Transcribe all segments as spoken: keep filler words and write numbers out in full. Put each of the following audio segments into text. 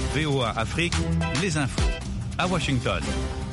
V O A Afrique, les infos. À Washington.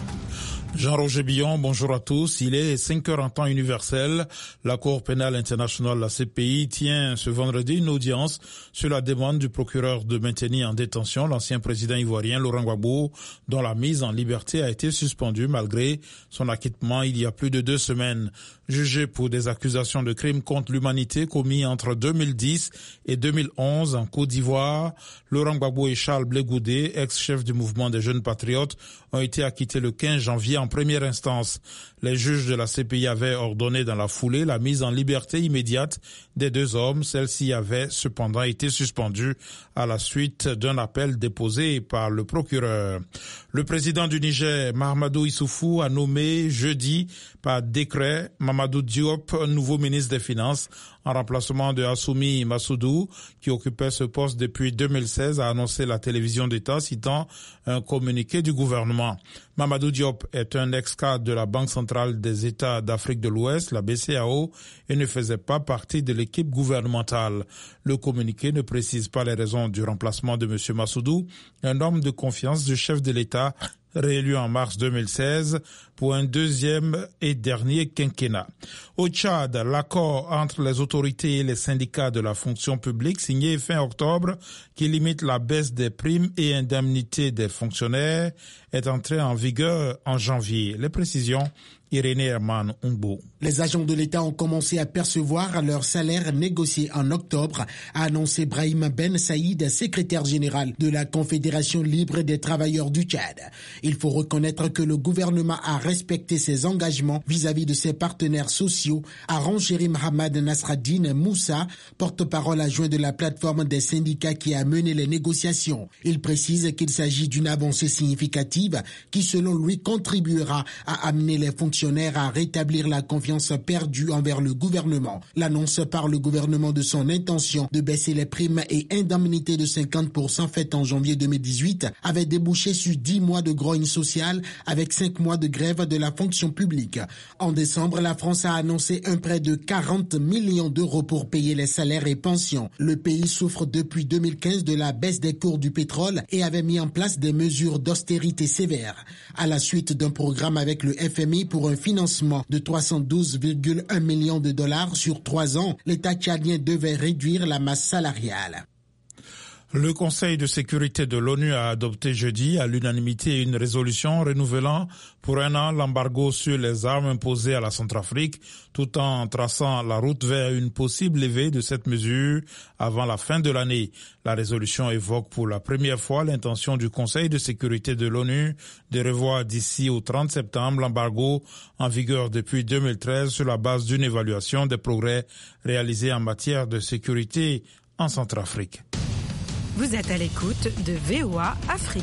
Jean-Roger Billon, bonjour à tous. Il est cinq heures en temps universel. La Cour pénale internationale, la C P I, tient ce vendredi une audience sur la demande du procureur de maintenir en détention l'ancien président ivoirien Laurent Gbagbo, dont la mise en liberté a été suspendue malgré son acquittement il y a plus de deux semaines. Jugé pour des accusations de crimes contre l'humanité commis entre deux mille dix et deux mille onze en Côte d'Ivoire, Laurent Gbagbo et Charles Blé Goudé, ex-chef du mouvement des jeunes patriotes, ont été acquittés le quinze janvier en première instance. Les juges de la C P I avaient ordonné dans la foulée la mise en liberté immédiate des deux hommes. Celle-ci avait cependant été suspendue à la suite d'un appel déposé par le procureur. Le président du Niger, Mahamadou Issoufou, a nommé jeudi par décret Mamadou Diop, nouveau ministre des Finances, en remplacement de Assoumi Massoudou, qui occupait ce poste depuis deux mille seize, a annoncé la télévision d'État, citant un communiqué du gouvernement. Mamadou Diop est un ex-cadre de la Banque centrale des États d'Afrique de l'Ouest, la B C A O, et ne faisait pas partie de l'équipe gouvernementale. Le communiqué ne précise pas les raisons du remplacement de M. Massoudou, un homme de confiance du chef de l'État, réélu en mars deux mille seize pour un deuxième et dernier quinquennat. Au Tchad, l'accord entre les autorités et les syndicats de la fonction publique signé fin octobre qui limite la baisse des primes et indemnités des fonctionnaires est entré en vigueur en janvier. Les précisions, Irénée Herman Umbo. Les agents de l'État ont commencé à percevoir leur salaire négocié en octobre, a annoncé Brahim Ben Saïd, secrétaire général de la Confédération libre des travailleurs du Tchad. Il faut reconnaître que le gouvernement a respecté ses engagements vis-à-vis de ses partenaires sociaux, a renchéri Mohamed Nasraddine Moussa, porte-parole adjoint de la plateforme des syndicats qui a mené les négociations. Il précise qu'il s'agit d'une avancée significative qui, selon lui, contribuera à amener les fonctionnaires à rétablir la confiance perdue envers le gouvernement. L'annonce par le gouvernement de son intention de baisser les primes et indemnités de cinquante pour cent faite en janvier deux mille dix-huit avait débouché sur dix mois de grogne sociale avec cinq mois de grève de la fonction publique. En décembre, la France a annoncé un prêt de quarante millions d'euros pour payer les salaires et pensions. Le pays souffre depuis deux mille quinze de la baisse des cours du pétrole et avait mis en place des mesures d'austérité sévères. À la suite d'un programme avec le F M I pour un financement de trois cent douze virgule un millions de dollars sur trois ans, l'État tchadien devait réduire la masse salariale. Le Conseil de sécurité de l'ONU a adopté jeudi à l'unanimité une résolution renouvelant pour un an l'embargo sur les armes imposées à la Centrafrique, tout en traçant la route vers une possible levée de cette mesure avant la fin de l'année. La résolution évoque pour la première fois l'intention du Conseil de sécurité de l'ONU de revoir d'ici au trente septembre l'embargo en vigueur depuis deux mille treize sur la base d'une évaluation des progrès réalisés en matière de sécurité en Centrafrique. Vous êtes à l'écoute de V O A Afrique.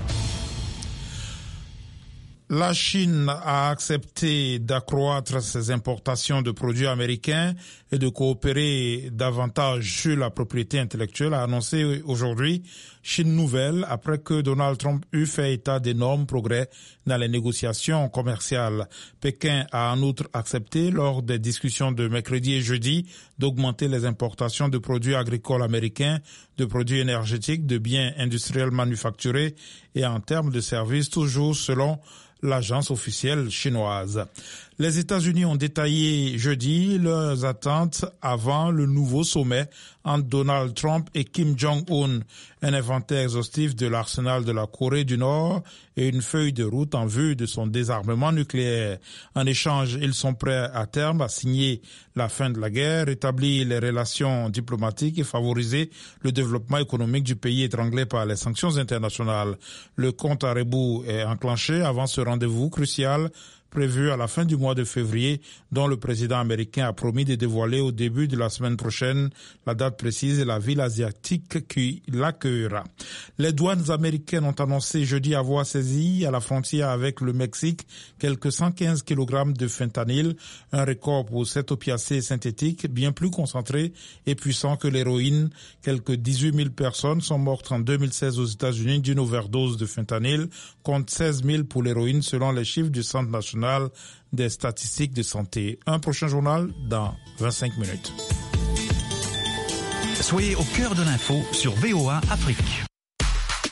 La Chine a accepté d'accroître ses importations de produits américains et de coopérer davantage sur la propriété intellectuelle, a annoncé aujourd'hui Chine Nouvelle, après que Donald Trump eut fait état d'énormes progrès dans les négociations commerciales. Pékin a en outre accepté, lors des discussions de mercredi et jeudi, d'augmenter les importations de produits agricoles américains, de produits énergétiques, de biens industriels manufacturés et en termes de services, toujours selon l'agence officielle chinoise. Les États-Unis ont détaillé jeudi leurs attentes avant le nouveau sommet entre Donald Trump et Kim Jong-un, un inventaire exhaustif de l'arsenal de la Corée du Nord et une feuille de route en vue de son désarmement nucléaire. En échange, ils sont prêts à terme à signer la fin de la guerre, établir les relations diplomatiques et favoriser le développement économique du pays étranglé par les sanctions internationales. Le compte à rebours est enclenché avant ce rendez-vous crucial prévu à la fin du mois de février, dont le président américain a promis de dévoiler au début de la semaine prochaine la date précise et la ville asiatique qui l'accueillera. Les douanes américaines ont annoncé jeudi avoir saisi à la frontière avec le Mexique quelques cent quinze kilogrammes de fentanyl, un record pour cet opiacé synthétique bien plus concentré et puissant que l'héroïne. Quelques dix-huit mille personnes sont mortes en deux mille seize aux États-Unis d'une overdose de fentanyl, contre seize mille pour l'héroïne selon les chiffres du Centre national des statistiques de santé. Un prochain journal dans vingt-cinq minutes. Soyez au cœur de l'info sur V O A Afrique.